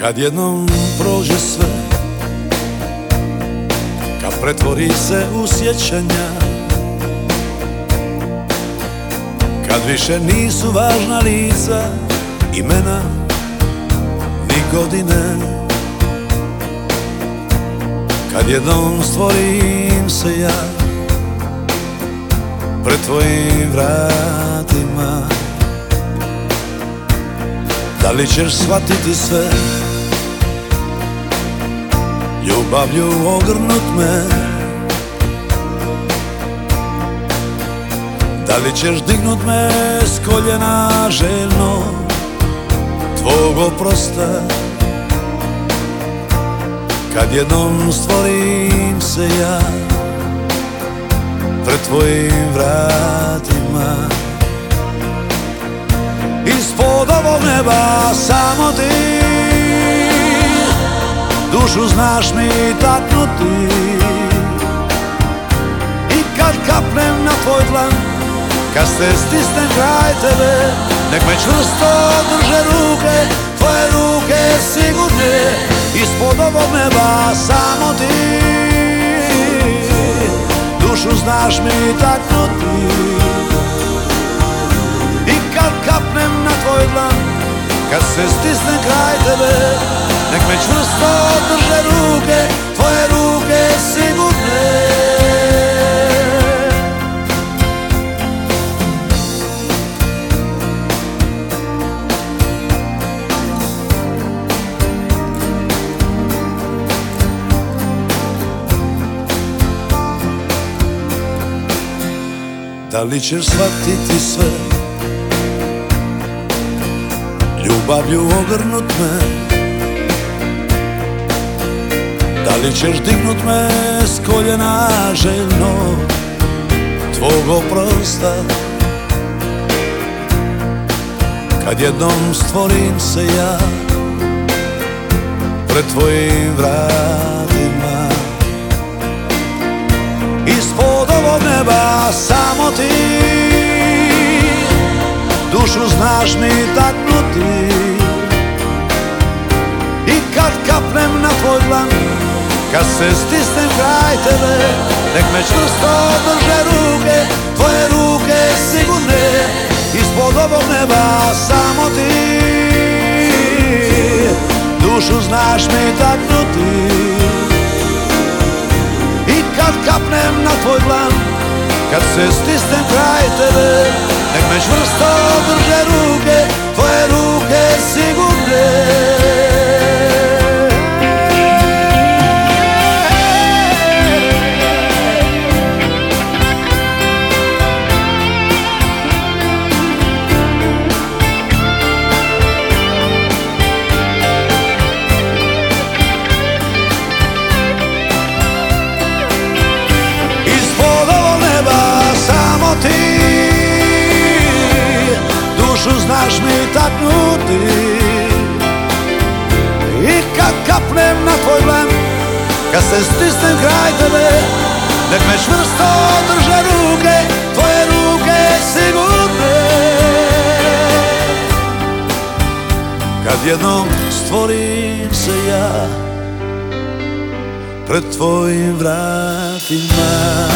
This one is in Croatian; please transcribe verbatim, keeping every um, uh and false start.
Kad jednom prođe sve, kad pretvori se u sjećanja, kad više nisu važna lica, imena, ni godine. Kad jednom stvorim se ja pred tvojim vratima, da li ćeš shvatiti sve, ljubavlju ogrnut me? Da li ćeš dignut me s koljena željno tvog oprosta? Kad jednom stvorim se ja pred tvojim vratima, ispod ovog neba samo ti, dušu znaš mi taknuti. I kad kapnem na tvoj dlan, kad se stisnem kraj tebe, nek me čvrsto drže ruke, tvoje ruke sigurne. Ispod ovog neba samo ti, dušu znaš mi taknuti. I kad kapnem na tvoj dlan, kad se stisnem kraj tebe, nek me čvrsto drže ruke, tvoje ruke sigurne. Da li ćeš shvatiti sve, ljubavlju ogrnut me? Da li ćeš dignut me s koljena željno tvog oprosta? Kad jednom stvorim se ja pred tvojim vratima, ispod ovog neba samo ti, dušu znaš mi taknuti. I kad kapnem na tvoj dlan, kad se stisnem kraj tebe, nek me čvrsto drže ruke, tvoje ruke sigurne. Ispod ovog neba samo ti, dušu znaš mi taknuti. I kad kapnem na tvoj dlan, kad se stisnem kraj tebe, nek me čvrsto drže ruke, tvoje ruke sigurne. Dušu znaš mi taknuti. I kad kapnem na tvoj dlan, kad se stisnem kraj tebe, nek me čvrsto drže ruke, tvoje ruke sigurne. Kad jednom stvorim se ja pred tvojim vratima,